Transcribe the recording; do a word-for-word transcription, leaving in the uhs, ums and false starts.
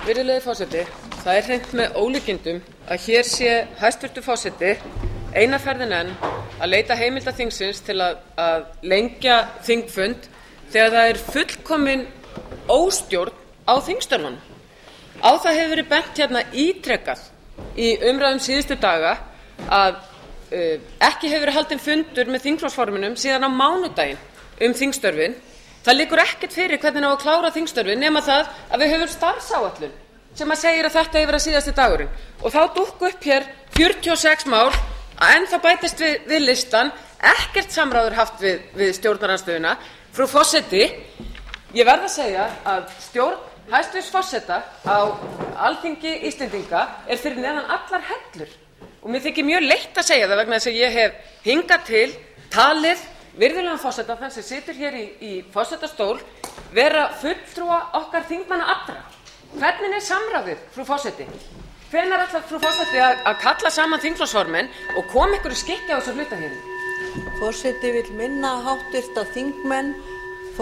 Virðulegi forseti, það er hreint með ólíkindum að hér sé hæstvirtur forseti eina ferðina enn að leita heimilda þingsins til að, að lengja þingfund þegar það er fullkomin óstjórn á þingstörfunum. Á það hefur verið bent hérna ítrekað í umræðum síðustu daga að uh, ekki hefur verið haldinn fundur með þingflokksformönnum síðan á mánudaginn um þingstörfin. Það liggur ekkert fyrir hvernig á að klára þingstörfin nema það að við höfum starfsáætlun sem að segir að þetta hefur verið síðasti dagurinn. Og þá dúkku upp hér fjörutíu og sex mál að enn það bætist við, við listan, ekkert samráður haft við, við stjórnarandstöðuna. Frú forseti, ég verð að segja að stjórn hæstvirts forseta á Alþingi Íslendinga er fyrir neðan allar hellur. Og mér þykir mjög leitt að segja það vegna þess að ég hef hingað til talið virðulegan forseta, þann sem situr hér í, í forsetastól, vera fulltrúa okkar þingmanna allra. Hvernig er samráðið, frú forseti? Hvenær ætlar frú forseti að, að kalla saman þingflokksformenn og koma ykkur skikki á þessa hluta hérna? Forseti vill minna háttvirta þingmenn